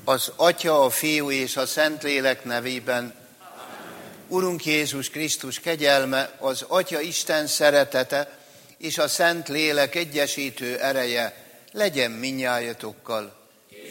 Az Atya, a Fiú és a Szentlélek nevében. Urunk Jézus Krisztus kegyelme, az Atya Isten szeretete és a Szentlélek egyesítő ereje legyen mindnyájatokkal.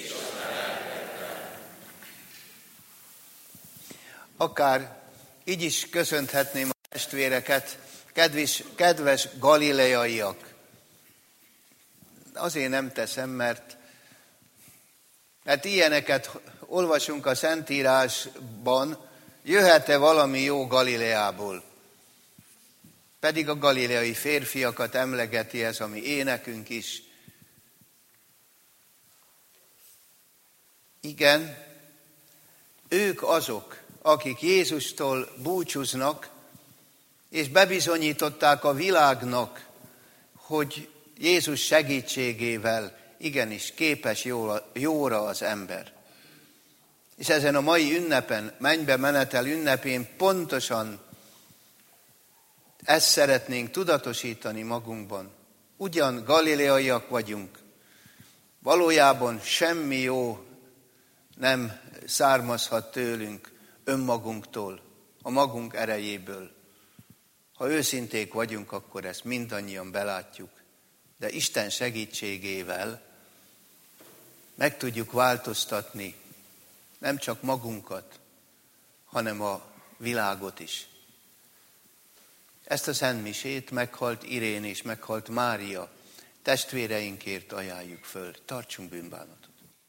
Akár így is köszönthetném a testvéreket, kedves galileaiak. Azért nem teszem, mert ilyeneket olvasunk a Szentírásban, jöhet-e valami jó Galileából? Pedig a galileai férfiakat emlegeti ez a mi énekünk is. Igen, ők azok, akik Jézustól búcsúznak, és bebizonyították a világnak, hogy Jézus segítségével igenis képes jóra az ember. És ezen a mai ünnepen, mennybe menetel ünnepén pontosan ezt szeretnénk tudatosítani magunkban. Ugyan galileaiak vagyunk, valójában semmi jó nem származhat tőlünk, önmagunktól, a magunk erejéből. Ha őszinték vagyunk, akkor ezt mindannyian belátjuk. De Isten segítségével meg tudjuk változtatni nem csak magunkat, hanem a világot is. Ezt a szentmisét meghalt Irén és meghalt Mária testvéreinkért ajánljuk föl. Tartsunk bűnbánatot.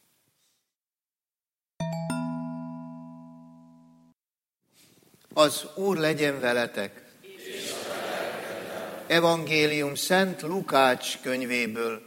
Az Úr legyen veletek. Evangélium Szent Lukács könyvéből.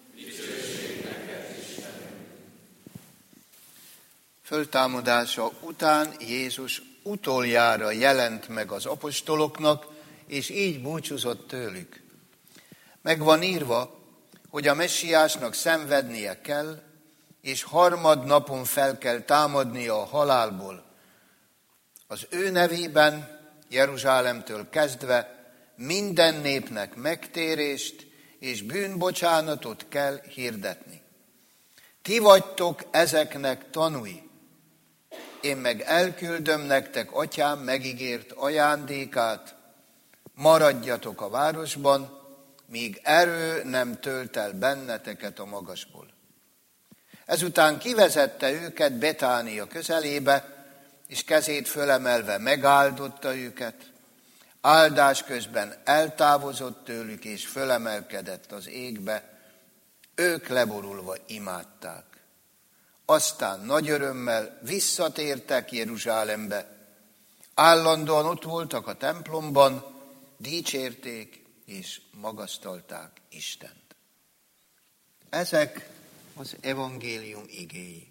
Föltámadása után Jézus utoljára jelent meg az apostoloknak, és így búcsúzott tőlük. Meg van írva, hogy a Messiásnak szenvednie kell, és harmadnapon fel kell támadnia a halálból. Az ő nevében Jeruzsálemtől kezdve minden népnek megtérést és bűnbocsánatot kell hirdetni. Ti vagytok ezeknek tanúi. Én meg elküldöm nektek atyám megígért ajándékát, maradjatok a városban, míg erő nem tölt el benneteket a magasból. Ezután kivezette őket Betánia közelébe, és kezét fölemelve megáldotta őket. Áldás közben eltávozott tőlük, és fölemelkedett az égbe. Ők leborulva imádták. Aztán nagy örömmel visszatértek Jeruzsálembe. Állandóan ott voltak a templomban, dicsérték és magasztalták Istent. Ezek az evangélium igéi.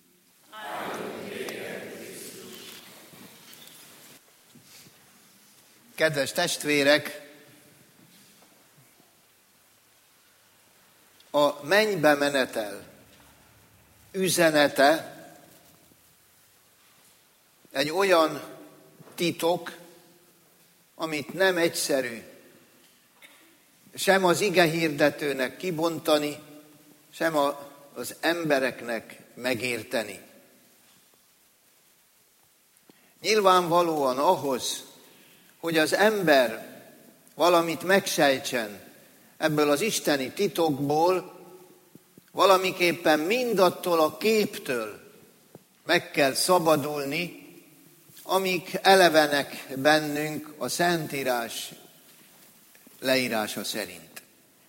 Kedves testvérek, a mennybe menetel üzenete egy olyan titok, amit nem egyszerű sem az igehirdetőnek kibontani, sem az embereknek megérteni. Nyilvánvalóan ahhoz, hogy az ember valamit megsejtsen ebből az isteni titokból, valamiképpen mindattól a képtől meg kell szabadulni, amik elevenek bennünk a Szentírás leírása szerint.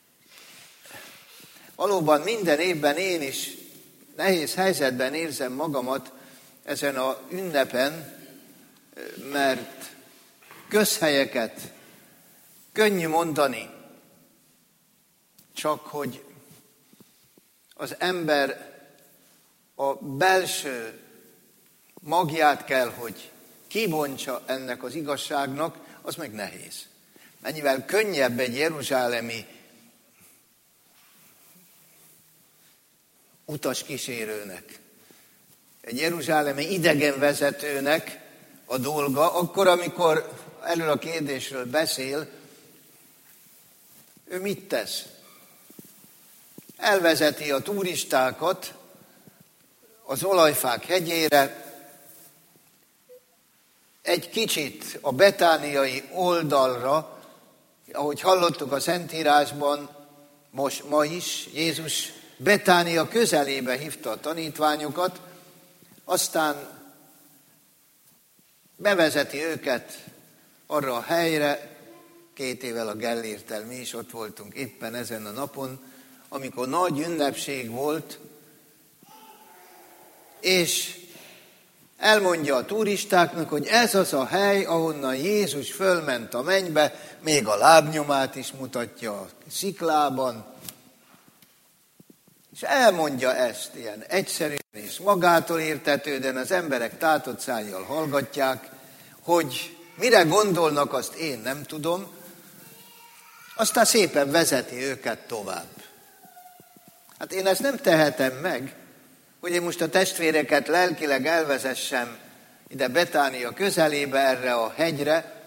Valóban minden évben én is nehéz helyzetben érzem magamat ezen a ünnepen, mert közhelyeket könnyű mondani, csak hogy az ember a belső magját kell, hogy kibontsa ennek az igazságnak, az meg nehéz. Mennyivel könnyebb egy jeruzsálemi utaskísérőnek, egy jeruzsálemi idegenvezetőnek a dolga, akkor, amikor erről a kérdésről beszél, ő mit tesz? Elvezeti a turistákat az Olajfák hegyére, egy kicsit a betániai oldalra, ahogy hallottuk a Szentírásban, ma is Jézus Betánia közelébe hívta a tanítványokat, aztán bevezeti őket arra a helyre, 2 évvel a Gellérttel mi is ott voltunk éppen ezen a napon, amikor nagy ünnepség volt, és elmondja a turistáknak, hogy ez az a hely, ahonnan Jézus fölment a mennybe, még a lábnyomát is mutatja a sziklában, és elmondja ezt ilyen egyszerűen és magától értetődően, az emberek tátott szájjal hallgatják, hogy mire gondolnak, azt én nem tudom, aztán szépen vezeti őket tovább. Hát én ezt nem tehetem meg, hogy én most a testvéreket lelkileg elvezessem ide Betánia közelébe, erre a hegyre,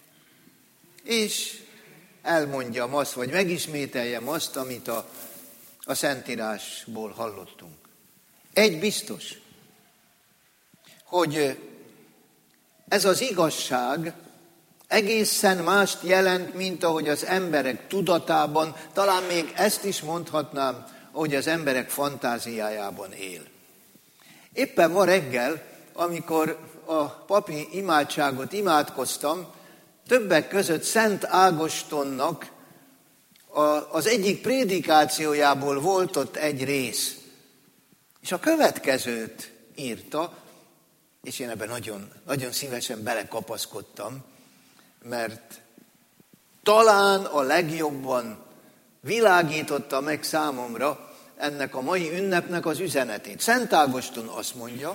és elmondjam azt, vagy megismételjem azt, amit a Szentírásból hallottunk. Egy biztos, hogy ez az igazság egészen mást jelent, mint ahogy az emberek tudatában, talán még ezt is mondhatnám, ahogy az emberek fantáziájában él. Éppen ma reggel, amikor a papi imádságot imádkoztam, többek között Szent Ágostonnak az egyik prédikációjából volt ott egy rész. És a következőt írta, és én ebben nagyon, nagyon szívesen belekapaszkodtam, mert talán a legjobban világította meg számomra ennek a mai ünnepnek az üzenetét. Szent Ágoston azt mondja,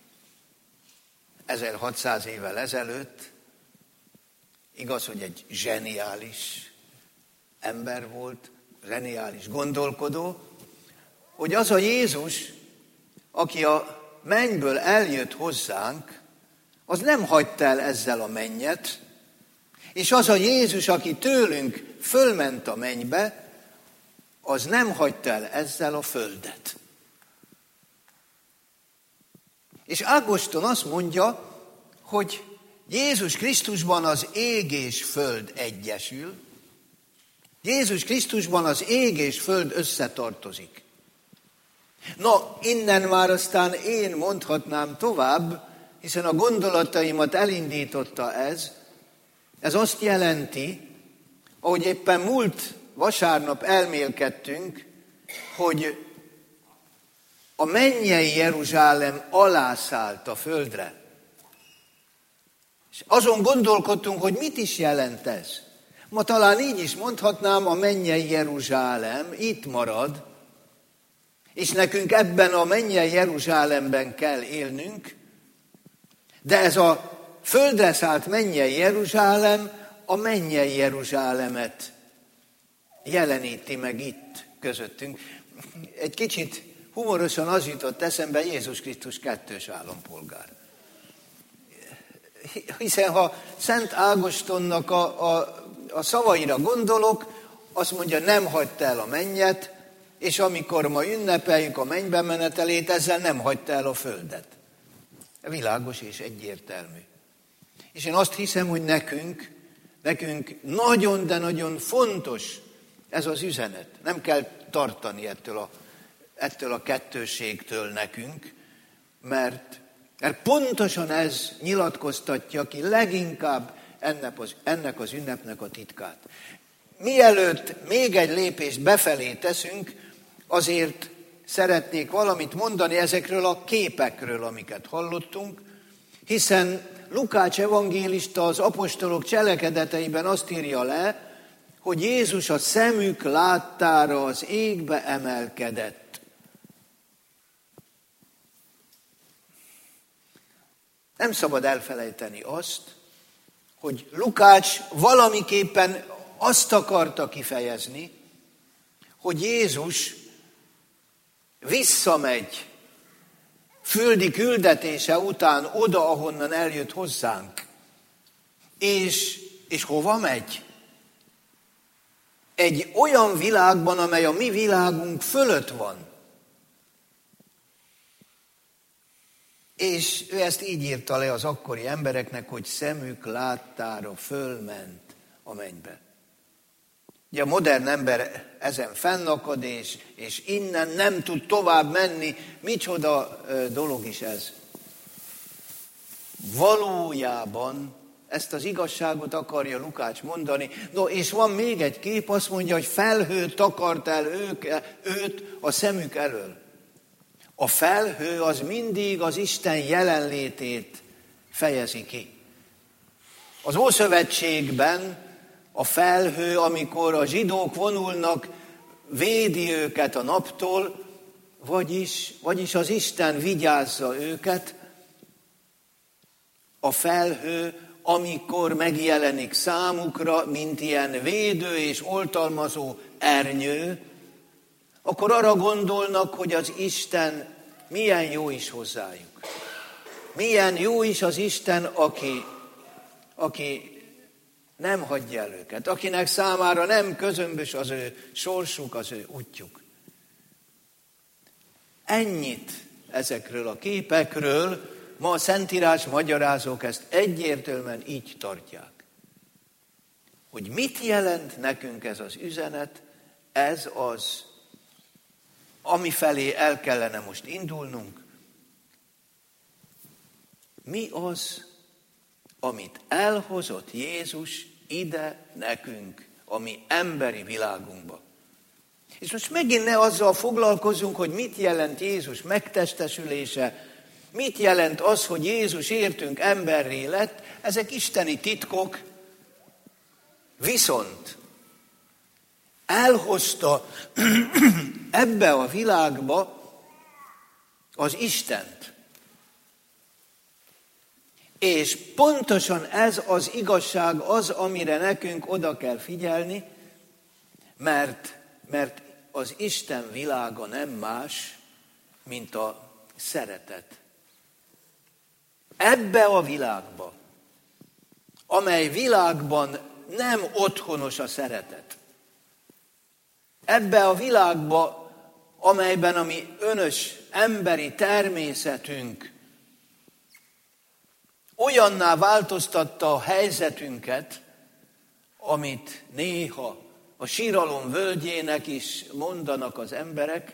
1600 évvel ezelőtt, igaz, hogy egy zseniális ember volt, zseniális gondolkodó, hogy az a Jézus, aki a mennyből eljött hozzánk, az nem hagyta el ezzel a mennyet, és az a Jézus, aki tőlünk fölment a mennybe, az nem hagyta el ezzel a földet. És Ágoston azt mondja, hogy Jézus Krisztusban az ég és föld egyesül, Jézus Krisztusban az ég és föld összetartozik. Na, innen már aztán én mondhatnám tovább, hiszen a gondolataimat elindította ez. Ez azt jelenti, ahogy éppen múlt vasárnap elmélkedtünk, hogy a mennyei Jeruzsálem alászállt a földre. És azon gondolkodtunk, hogy mit is jelent ez. Ma talán így is mondhatnám, a mennyei Jeruzsálem itt marad, és nekünk ebben a mennyei Jeruzsálemben kell élnünk, de ez a földre szállt mennyei Jeruzsálem a mennyei Jeruzsálemet jeleníti meg itt közöttünk. Egy kicsit humorosan az jutott eszembe, Jézus Krisztus kettős állampolgár. Hiszen ha Szent Ágostonnak a szavaira gondolok, azt mondja, nem hagyta el a mennyet, és amikor ma ünnepeljük a mennybe menetelét, ezzel nem hagyta el a földet. Világos és egyértelmű. És én azt hiszem, hogy nekünk nagyon, de nagyon fontos ez az üzenet. Nem kell tartani ettől a kettőségtől nekünk, mert pontosan ez nyilatkoztatja ki leginkább ennek az ünnepnek a titkát. Mielőtt még egy lépést befelé teszünk, azért szeretnék valamit mondani ezekről a képekről, amiket hallottunk, hiszen Lukács evangélista az apostolok cselekedeteiben azt írja le, hogy Jézus a szemük láttára az égbe emelkedett. Nem szabad elfelejteni azt, hogy Lukács valamiképpen azt akarta kifejezni, hogy Jézus visszamegy földi küldetése után oda, ahonnan eljött hozzánk. És hova megy? Egy olyan világban, amely a mi világunk fölött van. És ő ezt így írta le az akkori embereknek, hogy szemük láttára fölment a mennybe. Ugye a modern ember ezen fennakad, és innen nem tud tovább menni. Micsoda dolog is ez. Valójában ezt az igazságot akarja Lukács mondani. No, és van még egy kép, azt mondja, hogy felhő takart el őt a szemük elől. A felhő az mindig az Isten jelenlétét fejezi ki. Az Ószövetségben a felhő, amikor a zsidók vonulnak, védi őket a naptól, vagyis az Isten vigyázza őket. A felhő, amikor megjelenik számukra, mint ilyen védő és oltalmazó ernyő, akkor arra gondolnak, hogy az Isten milyen jó is hozzájuk. Milyen jó is az Isten, aki nem hagyja el őket, akinek számára nem közömbös az ő sorsuk, az ő útjuk. Ennyit ezekről a képekről, ma a Szentírás magyarázók ezt egyértelműen így tartják. Hogy mit jelent nekünk ez az üzenet, ez az, amifelé el kellene most indulnunk. Mi az, amit elhozott Jézus ide nekünk, a mi emberi világunkba. És most megint ne azzal foglalkozunk, hogy mit jelent Jézus megtestesülése, mit jelent az, hogy Jézus értünk emberré lett, ezek isteni titkok, viszont elhozta ebbe a világba az Istent. És pontosan ez az igazság az, amire nekünk oda kell figyelni, mert az Isten világa nem más, mint a szeretet. Ebbe a világba, amely világban nem otthonos a szeretet. Ebbe a világba, amelyben a mi önös emberi természetünk olyanná változtatta a helyzetünket, amit néha a síralom völgyének is mondanak az emberek,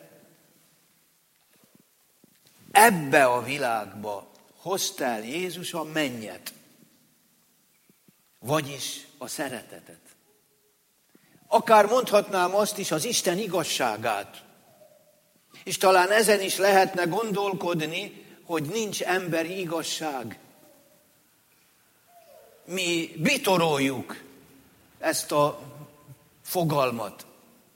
ebbe a világba hozta el Jézus a mennyet, vagyis a szeretetet. Akár mondhatnám azt is, az Isten igazságát. És talán ezen is lehetne gondolkodni, hogy nincs emberi igazság. Mi bitoroljuk ezt a fogalmat.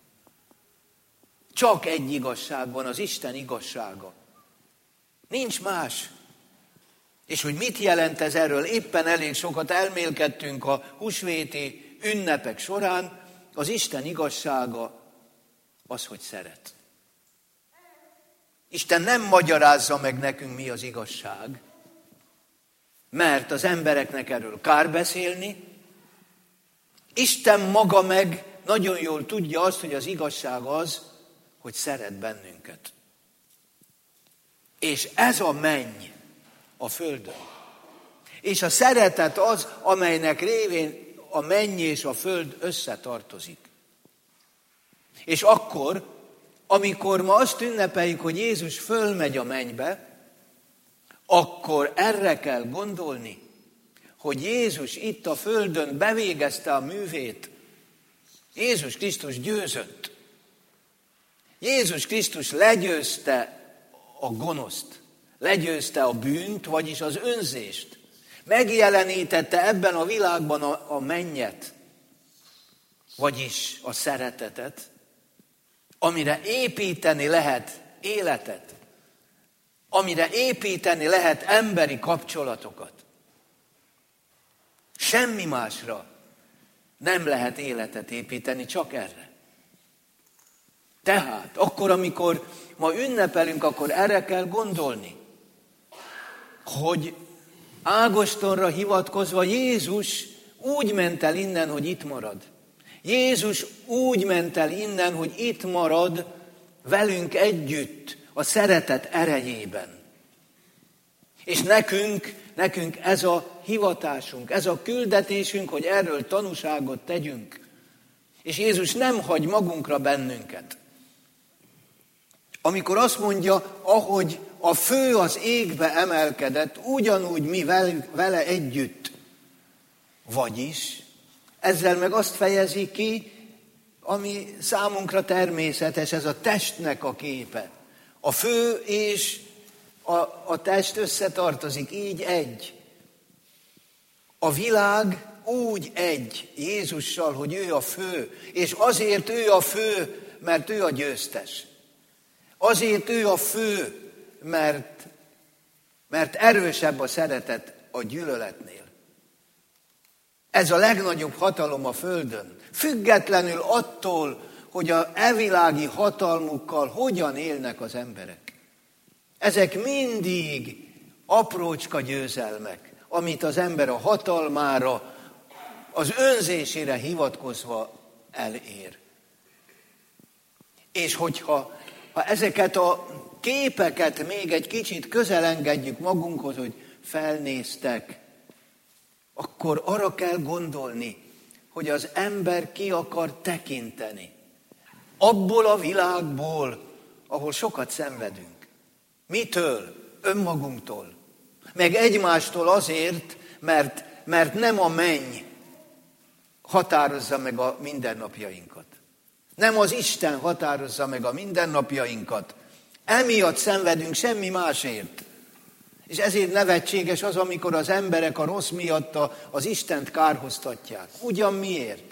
Csak egy igazság van, az Isten igazsága. Nincs más. És hogy mit jelent ez, erről éppen elég sokat elmélkedtünk a húsvéti ünnepek során. Az Isten igazsága az, hogy szeret. Isten nem magyarázza meg nekünk, mi az igazság, mert az embereknek erről kár beszélni. Isten maga meg nagyon jól tudja azt, hogy az igazság az, hogy szeret bennünket. És ez a menny a földön. És a szeretet az, amelynek révén a menny és a föld összetartozik. És akkor, amikor ma azt ünnepeljük, hogy Jézus fölmegy a mennybe, akkor erre kell gondolni, hogy Jézus itt a földön bevégezte a művét. Jézus Krisztus győzött. Jézus Krisztus legyőzte a gonoszt, legyőzte a bűnt, vagyis az önzést. Megjelenítette ebben a világban a mennyet, vagyis a szeretetet, amire építeni lehet életet, amire építeni lehet emberi kapcsolatokat. Semmi másra nem lehet életet építeni, csak erre. Tehát, akkor, amikor ma ünnepelünk, akkor erre kell gondolni, hogy Ágostonra hivatkozva Jézus úgy ment el innen, hogy itt marad. Jézus úgy ment el innen, hogy itt marad velünk együtt a szeretet erejében. És nekünk ez a hivatásunk, ez a küldetésünk, hogy erről tanúságot tegyünk. És Jézus nem hagy magunkra bennünket. Amikor azt mondja, ahogy a fő az égbe emelkedett, ugyanúgy mi vele együtt. Vagyis ezzel meg azt fejezi ki, ami számunkra természetes, ez a testnek a képe. A fő és a test összetartozik, így egy. A világ úgy egy Jézussal, hogy ő a fő, és azért ő a fő, mert ő a győztes. Azért ő a fő, mert erősebb a szeretet a gyűlöletnél. Ez a legnagyobb hatalom a földön. Függetlenül attól, hogy a evilági hatalmukkal hogyan élnek az emberek. Ezek mindig aprócska győzelmek, amit az ember a hatalmára, az önzésére hivatkozva elér. És hogyha ezeket a képeket még egy kicsit közel engedjük magunkhoz, hogy felnéztek, akkor arra kell gondolni, hogy az ember ki akar tekinteni. Abból a világból, ahol sokat szenvedünk. Mitől? Önmagunktól. Meg egymástól azért, mert nem a menny határozza meg a mindennapjainkat. Nem az Isten határozza meg a mindennapjainkat. Emiatt szenvedünk, semmi másért. És ezért nevetséges az, amikor az emberek a rossz miatt az Istent kárhoztatják. Ugyan miért?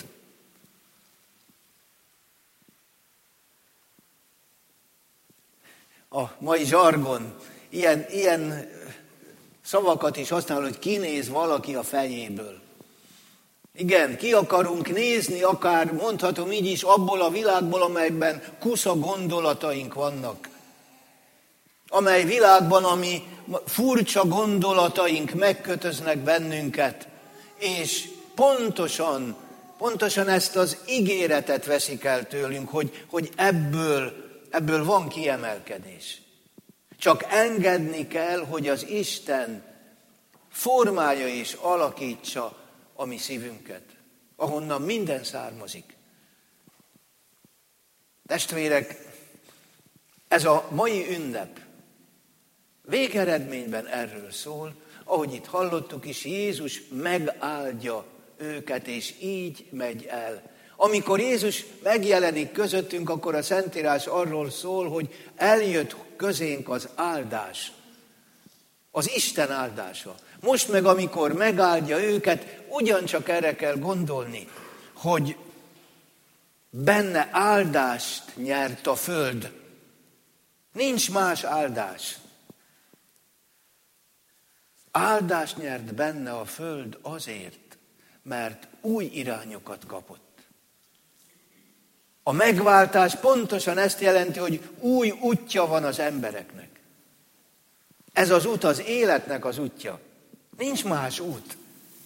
A mai zsargon ilyen szavakat is használ, hogy kinéz valaki a fejéből. Igen, ki akarunk nézni, akár mondhatom így is, abból a világból, amelyben kusza gondolataink vannak. Amely világban, ami furcsa gondolataink megkötöznek bennünket, és pontosan ezt az ígéretet veszik el tőlünk, hogy ebből van kiemelkedés. Csak engedni kell, hogy az Isten formálja és alakítsa a mi szívünket, ahonnan minden származik. Testvérek, ez a mai ünnep végeredményben erről szól, ahogy itt hallottuk is, Jézus megáldja őket, és így megy el. Amikor Jézus megjelenik közöttünk, akkor a Szentírás arról szól, hogy eljött közénk az áldás, az Isten áldása. Most meg, amikor megáldja őket, ugyancsak erre kell gondolni, hogy benne áldást nyert a föld. Nincs más áldás. Áldást nyert benne a föld azért, mert új irányokat kapott. A megváltás pontosan ezt jelenti, hogy új útja van az embereknek. Ez az út az életnek az útja. Nincs más út.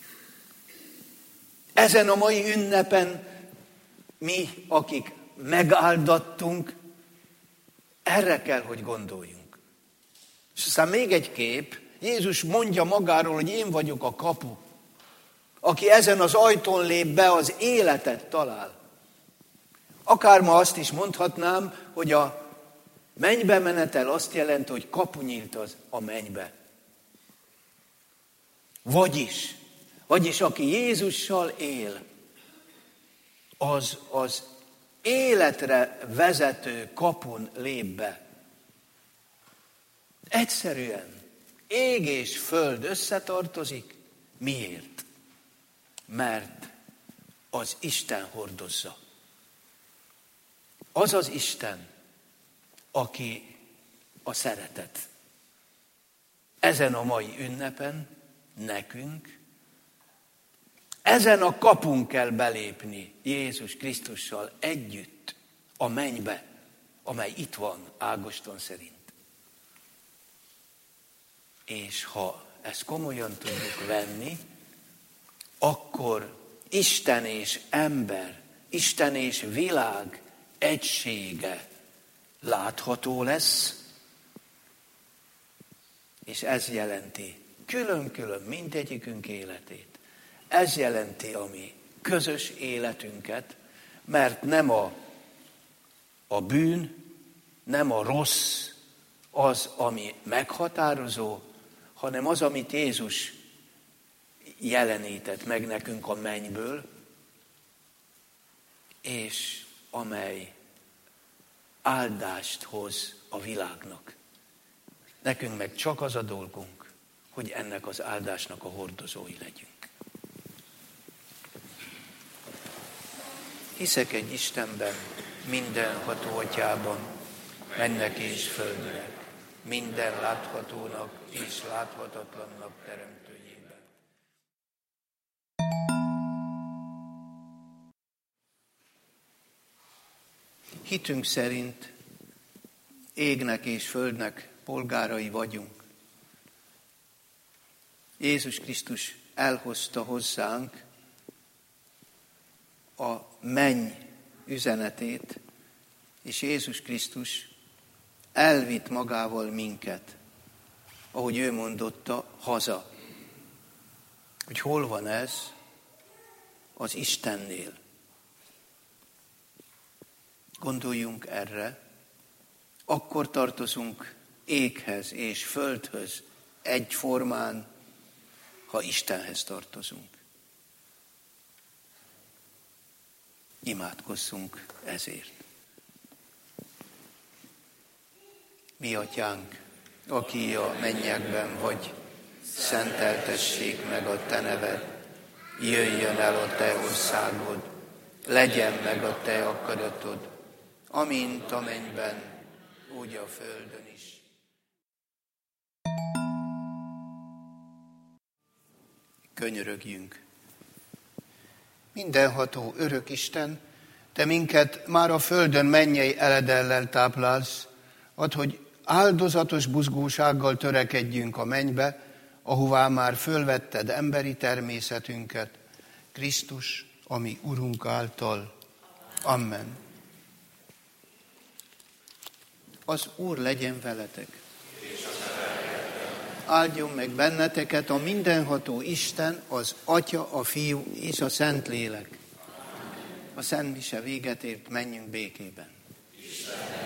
Ezen a mai ünnepen mi, akik megáldattunk, erre kell, hogy gondoljunk. És aztán még egy kép, Jézus mondja magáról, hogy én vagyok a kapu, aki ezen az ajtón lép be, az életet talál. Akár ma azt is mondhatnám, hogy a mennybe menetel azt jelenti, hogy kapu nyílt a mennybe. Vagyis aki Jézussal él, az életre vezető kapun lép be. Egyszerűen ég és föld összetartozik. Miért? Mert az Isten hordozza. Az az Isten, aki a szeretet. Ezen a mai ünnepen nekünk, ezen a kapun kell belépni Jézus Krisztussal együtt a mennybe, amely itt van Ágoston szerint. És ha ezt komolyan tudjuk venni, akkor Isten és ember, Isten és világ egysége látható lesz, És ez jelenti külön-külön mindegyikünk életét. Ez jelenti a mi közös életünket, mert nem a bűn, nem a rossz az, ami meghatározó, hanem az, amit Jézus jelenített meg nekünk a mennyből, és amely áldást hoz a világnak. Nekünk meg csak az a dolgunk, hogy ennek az áldásnak a hordozói legyünk. Hiszek egy Istenben, mindenható Atyában, mennek és földnek, minden láthatónak és láthatatlannak teremtőjében. Hitünk szerint égnek és földnek polgárai vagyunk. Jézus Krisztus elhozta hozzánk a menny üzenetét, és Jézus Krisztus elvitt magával minket, ahogy ő mondotta, haza. Hogy hol van ez? Az Istennél. Gondoljunk erre, akkor tartozunk éghez és földhöz egyformán, ha Istenhez tartozunk. Imádkozzunk ezért. Mi Atyánk, aki a mennyekben vagy, szenteltessék meg a Te neved, jöjjön el a Te országod, legyen meg a Te akaratod, amint a mennyben, úgy a földön is. Könyörögjünk. Mindenható örök Isten, Te minket már a földön mennyei eledellel táplálsz, add, hogy áldozatos buzgósággal törekedjünk a mennybe, ahová már fölvetted emberi természetünket, Krisztus, a mi Urunk által. Amen. Az Úr legyen veletek. Áldjon meg benneteket a mindenható Isten, az Atya, a Fiú és a Szentlélek. A Szent Mise véget ért, menjünk békében.